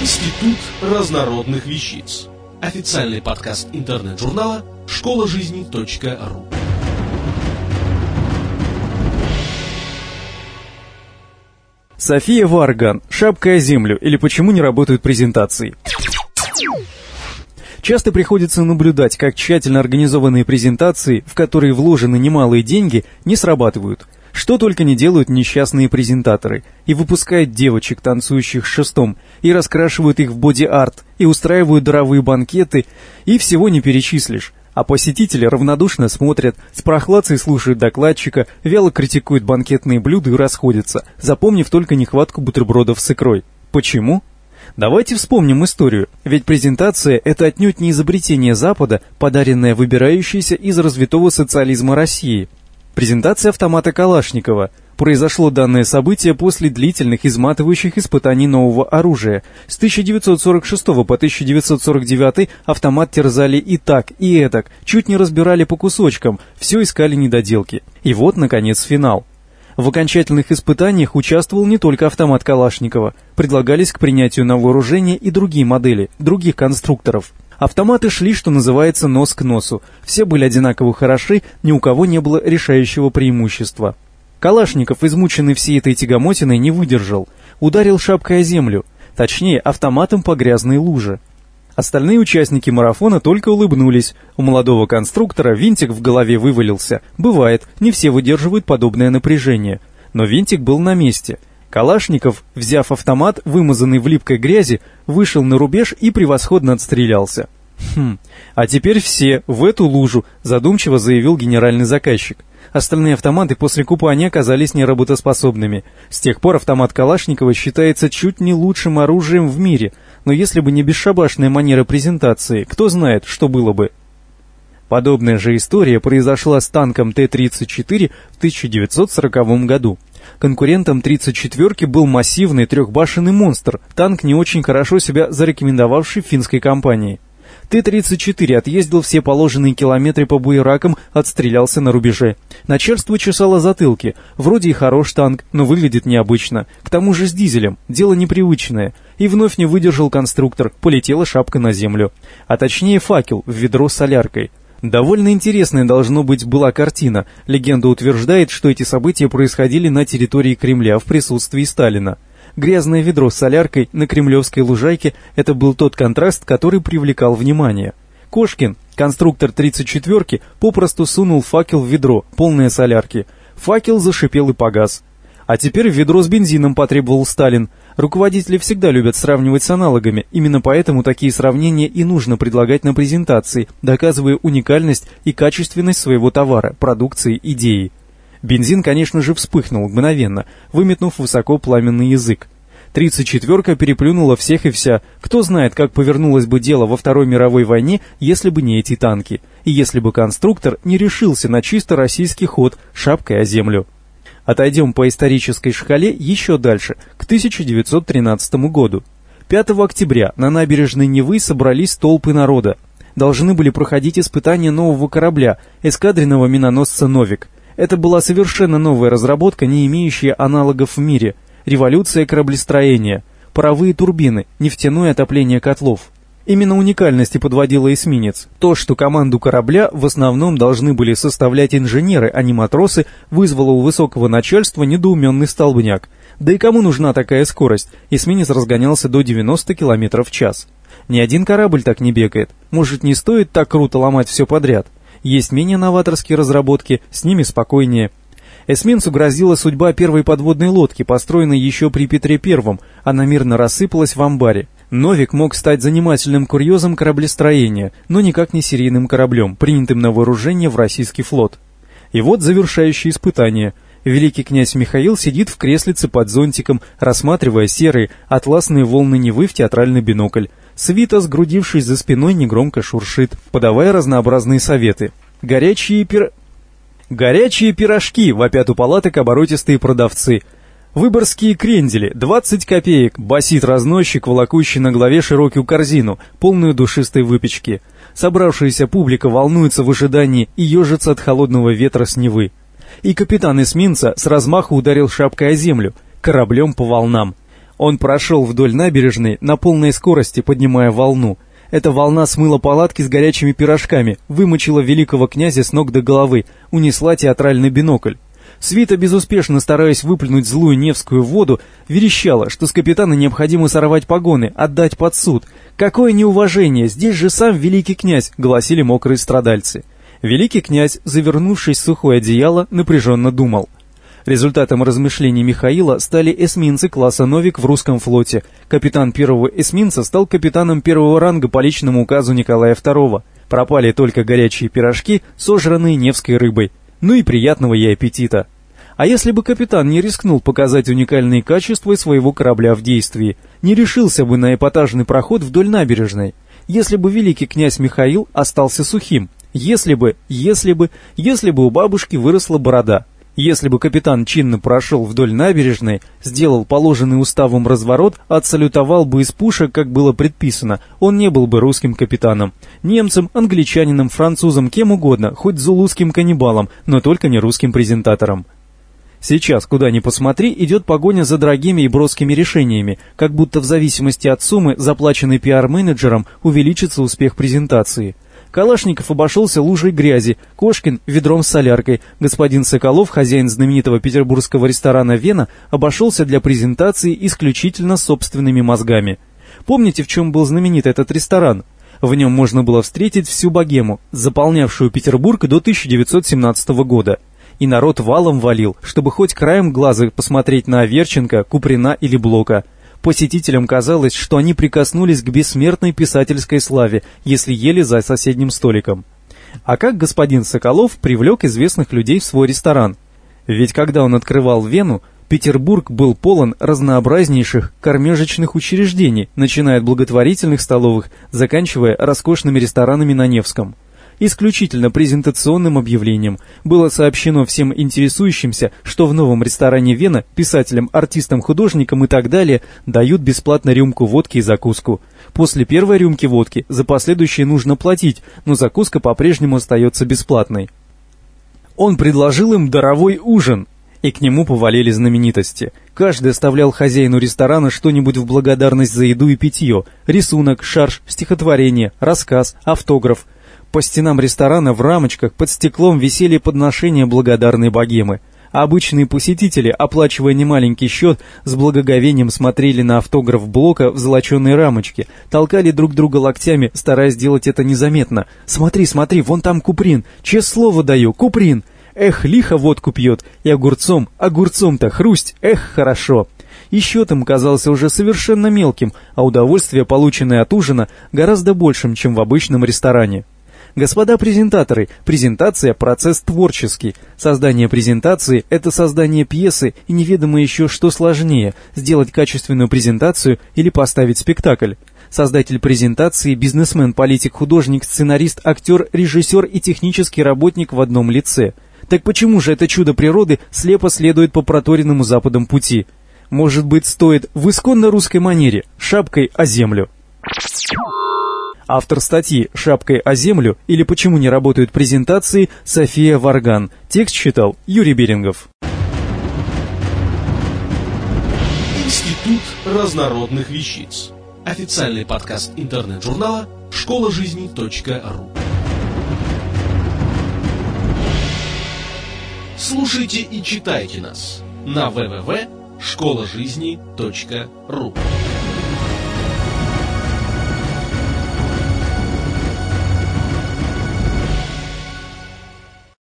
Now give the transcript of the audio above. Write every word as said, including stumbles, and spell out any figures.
Институт разнородных вещиц. Официальный подкаст интернет-журнала школа жизни точка ру. София Варган. Шапка о землю. Или почему не работают презентации? Часто приходится наблюдать, как тщательно организованные презентации, в которые вложены немалые деньги, не срабатывают. Что только не делают несчастные презентаторы. И выпускают девочек, танцующих с шестом, и раскрашивают их в боди-арт, и устраивают даровые банкеты, и всего не перечислишь. А посетители равнодушно смотрят, с прохладцей слушают докладчика, вяло критикуют банкетные блюда и расходятся, запомнив только нехватку бутербродов с икрой. Почему? Давайте вспомним историю, ведь презентация – это отнюдь не изобретение Запада, подаренное выбирающейся из развитого социализма России. Презентация автомата Калашникова. Произошло данное событие после длительных изматывающих испытаний нового оружия. С тысяча девятьсот сорок шестого по тысяча девятьсот сорок девятый автомат терзали и так, и этак, чуть не разбирали по кусочкам, все искали недоделки. И вот, наконец, финал. В окончательных испытаниях участвовал не только автомат Калашникова. Предлагались к принятию на вооружение и другие модели, других конструкторов. Автоматы шли, что называется, нос к носу. Все были одинаково хороши, ни у кого не было решающего преимущества. Калашников, измученный всей этой тягомотиной, не выдержал. Ударил шапкой о землю, точнее, автоматом по грязной луже. Остальные участники марафона только улыбнулись. У молодого конструктора винтик в голове вывалился. Бывает, не все выдерживают подобное напряжение. Но винтик был на месте. Калашников, взяв автомат, вымазанный в липкой грязи, вышел на рубеж и превосходно отстрелялся. «Хм, а теперь все в эту лужу», — задумчиво заявил генеральный заказчик. Остальные автоматы после купания оказались неработоспособными. С тех пор автомат Калашникова считается чуть не лучшим оружием в мире, но если бы не бесшабашная манера презентации, кто знает, что было бы. Подобная же история произошла с танком Т тридцать четыре в тысяча девятьсот сороковом году. Конкурентом тридцать четвёрки был массивный трехбашенный монстр, танк, не очень хорошо себя зарекомендовавший в финской компании. Т тридцать четыре отъездил все положенные километры по буеракам, отстрелялся на рубеже. Начальство чесало затылки. Вроде и хорош танк, но выглядит необычно. К тому же с дизелем. Дело непривычное. И вновь не выдержал конструктор. Полетела шапка на землю. А точнее факел в ведро с соляркой. Довольно интересная, должно быть, была картина. Легенда утверждает, что эти события происходили на территории Кремля в присутствии Сталина. Грязное ведро с соляркой на кремлевской лужайке – это был тот контраст, который привлекал внимание. Кошкин, конструктор тридцать четвёрки, попросту сунул факел в ведро, полное солярки. Факел зашипел и погас. А теперь ведро с бензином потребовал Сталин. Руководители всегда любят сравнивать с аналогами, именно поэтому такие сравнения и нужно предлагать на презентации, доказывая уникальность и качественность своего товара, продукции, идеи. Бензин, конечно же, вспыхнул мгновенно, выметнув высоко пламенный язык. тридцать четвёрка переплюнула всех и вся. Кто знает, как повернулось бы дело во Второй мировой войне, если бы не эти танки, и если бы конструктор не решился на чисто российский ход шапкой о землю. Отойдем по исторической шкале еще дальше, к тысяча девятьсот тринадцатому году. пятого октября на набережной Невы собрались толпы народа. Должны были проходить испытания нового корабля, эскадренного миноносца «Новик». Это была совершенно новая разработка, не имеющая аналогов в мире. Революция кораблестроения, паровые турбины, нефтяное отопление котлов. Именно уникальность и подводила эсминец. То, что команду корабля в основном должны были составлять инженеры, а не матросы, вызвало у высокого начальства недоуменный столбняк. Да и кому нужна такая скорость? Эсминец разгонялся до девяноста километров в час. Ни один корабль так не бегает. Может, не стоит так круто ломать все подряд? Есть менее новаторские разработки, с ними спокойнее. Эсминцу грозила судьба первой подводной лодки, построенной еще при Петре Первом. Она мирно рассыпалась в амбаре. «Новик» мог стать занимательным курьезом кораблестроения, но никак не серийным кораблем, принятым на вооружение в российский флот. И вот завершающее испытание. Великий князь Михаил сидит в креслице под зонтиком, рассматривая серые атласные волны Невы в театральный бинокль. Свита, сгрудившись за спиной, негромко шуршит, подавая разнообразные советы. «Горячие пир... «Горячие пирожки!» — вопят у палаток оборотистые продавцы. «Выборгские крендели, двадцать копеек!» — басит разносчик, волокущий на голове широкую корзину, полную душистой выпечки. Собравшаяся публика волнуется в ожидании и ежится от холодного ветра с Невы. И капитан эсминца с размаху ударил шапкой о землю, кораблем по волнам. Он прошел вдоль набережной на полной скорости, поднимая волну. Эта волна смыла палатки с горячими пирожками, вымочила великого князя с ног до головы, унесла театральный бинокль. Свита, безуспешно стараясь выплюнуть злую Невскую воду, верещала, что с капитана необходимо сорвать погоны, отдать под суд. «Какое неуважение! Здесь же сам великий князь!» — гласили мокрые страдальцы. Великий князь, завернувшись в сухое одеяло, напряженно думал. Результатом размышлений Михаила стали эсминцы класса «Новик» в русском флоте. Капитан первого эсминца стал капитаном первого ранга по личному указу Николая второго. Пропали только горячие пирожки, сожранные Невской рыбой. Ну и приятного ей аппетита. А если бы капитан не рискнул показать уникальные качества своего корабля в действии, не решился бы на эпатажный проход вдоль набережной, если бы великий князь Михаил остался сухим, если бы, если бы, если бы у бабушки выросла борода, если бы капитан чинно прошел вдоль набережной, сделал положенный уставом разворот, отсалютовал бы из пушек, как было предписано, он не был бы русским капитаном. Немцем, англичанином, французом, кем угодно, хоть зулузским каннибалом, но только не русским презентатором. Сейчас, куда ни посмотри, идет погоня за дорогими и броскими решениями, как будто в зависимости от суммы, заплаченной пиар-менеджером, увеличится успех презентации. Калашников обошелся лужей грязи, Кошкин — ведром с соляркой, господин Соколов, хозяин знаменитого петербургского ресторана «Вена», обошелся для презентации исключительно собственными мозгами. Помните, в чем был знаменит этот ресторан? В нем можно было встретить всю богему, заполнявшую Петербург до тысяча девятьсот семнадцатого года. И народ валом валил, чтобы хоть краем глаза посмотреть на Аверченко, Куприна или Блока. Посетителям казалось, что они прикоснулись к бессмертной писательской славе, если ели за соседним столиком. А как господин Соколов привлек известных людей в свой ресторан? Ведь когда он открывал Вену, Петербург был полон разнообразнейших кормежечных учреждений, начиная от благотворительных столовых, заканчивая роскошными ресторанами на Невском. Исключительно презентационным объявлением было сообщено всем интересующимся, что в новом ресторане «Вена» писателям, артистам, художникам и так далее дают бесплатно рюмку водки и закуску. После первой рюмки водки за последующие нужно платить, но закуска по-прежнему остается бесплатной. Он предложил им даровой ужин, и к нему повалили знаменитости. Каждый оставлял хозяину ресторана что-нибудь в благодарность за еду и питье: рисунок, шарж, стихотворение, рассказ, автограф. По стенам ресторана в рамочках под стеклом висели подношения благодарной богемы. А обычные посетители, оплачивая немаленький счет, с благоговением смотрели на автограф Блока в золоченой рамочке, толкали друг друга локтями, стараясь сделать это незаметно. «Смотри, смотри, вон там Куприн! Честное слово даю, Куприн! Эх, лихо водку пьет! И огурцом, огурцом-то хрусть! Эх, хорошо!» И счет им казался уже совершенно мелким, а удовольствие, полученное от ужина, гораздо большим, чем в обычном ресторане. Господа презентаторы, презентация – процесс творческий. Создание презентации – это создание пьесы, и неведомо еще, что сложнее – сделать качественную презентацию или поставить спектакль. Создатель презентации – бизнесмен, политик, художник, сценарист, актер, режиссер и технический работник в одном лице. Так почему же это чудо природы слепо следует по проторенному западом пути? Может быть, стоит в исконно русской манере – шапкой о землю? Автор статьи «Шапкой о землю» или «Почему не работают презентации» София Варган. Текст читал Юрий Берингов. Институт разнородных вещиц. Официальный подкаст интернет-журнала школа жизни точка ру. Слушайте и читайте нас на дабл ю дабл ю дабл ю точка школа жизни точка ру.